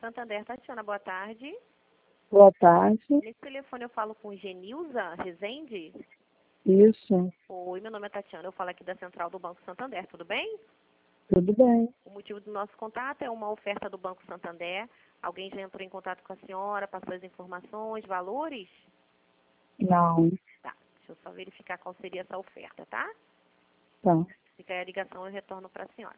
Santander, Tatiana, boa tarde. Boa tarde. Nesse telefone eu falo com Genilza Rezende. Isso, Oi, meu nome é Tatiana, eu falo aqui da Central do Banco Santander, tudo bem? tudo bem. O motivo do nosso contato é uma oferta do Banco Santander. Alguém já entrou em contato com a senhora, passou as informações, valores? Não, Tá, deixa eu só verificar qual seria essa oferta, tá? tá. Fica aí a ligação, eu retorno para a senhora.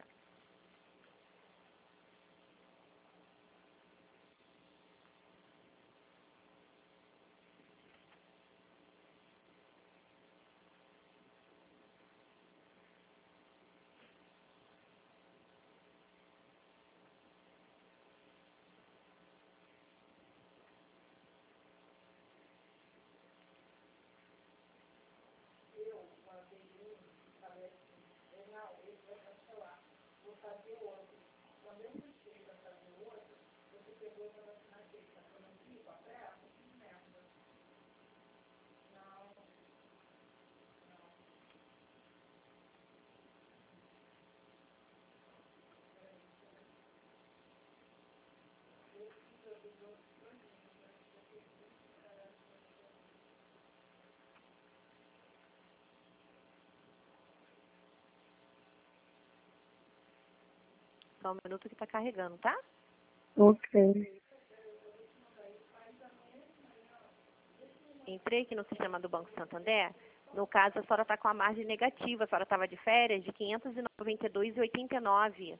Só um minuto que está carregando, tá? Ok. Entrei aqui no sistema do Banco Santander. No caso, a senhora está com a margem negativa. A senhora estava de férias de R$ 592,89.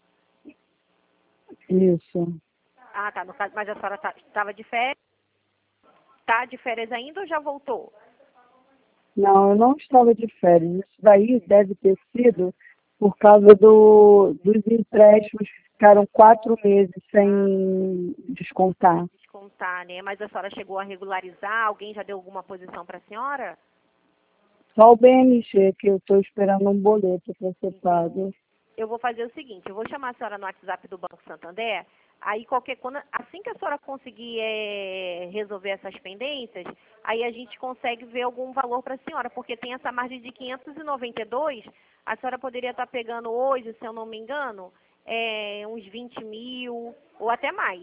Isso. Ah, tá. No caso, mas a senhora estava de férias? Tá de férias ainda ou já voltou? Não, eu não estava de férias. Isso daí deve ter sido por causa dos empréstimos que ficaram 4 meses sem descontar. Descontar, né? Mas a senhora chegou a regularizar? Alguém já deu alguma posição para a senhora? Só o BMG, que eu estou esperando um boleto para ser pago. Eu vou fazer o seguinte, eu vou chamar a senhora no WhatsApp do Banco Santander, aí qualquer coisa, assim que a senhora conseguir resolver essas pendências, aí a gente consegue ver algum valor para a senhora, porque tem essa margem de 592, a senhora poderia estar pegando hoje, se eu não me engano, uns 20 mil ou até mais.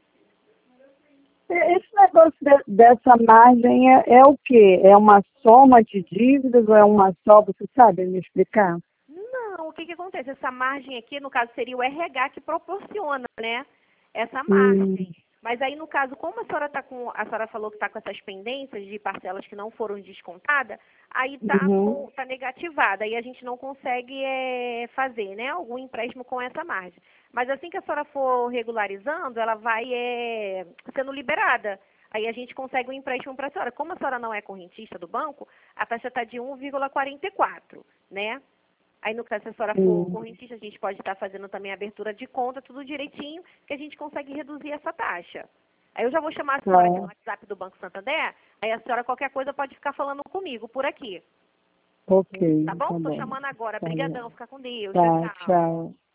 Esse negócio dessa margem é o quê? É uma soma de dívidas ou é uma só? Você sabe me explicar? Não, o que que acontece? Essa margem aqui, no caso, seria o RH que proporciona, né? Essa Hum, margem. Mas aí, no caso, como a senhora falou que está com essas pendências de parcelas que não foram descontadas, aí uhum. tá negativada. Aí a gente não consegue fazer, né? Algum empréstimo com essa margem. Mas assim que a senhora for regularizando, ela vai sendo liberada. Aí a gente consegue um empréstimo para a senhora. Como a senhora não é correntista do banco, a taxa está de 1,44, né? Aí, no caso, se a senhora for Hum. correntista, a gente pode estar fazendo também a abertura de conta, tudo direitinho, que a gente consegue reduzir essa taxa. Aí eu já vou chamar a senhora aqui no Tá, WhatsApp do Banco Santander, aí a senhora, qualquer coisa, pode ficar falando comigo por aqui. ok, Tá bom? tá Tô bom. chamando agora. Tá bom. Brigadão, fica com Deus. Tchau, Tá, tchau. tchau.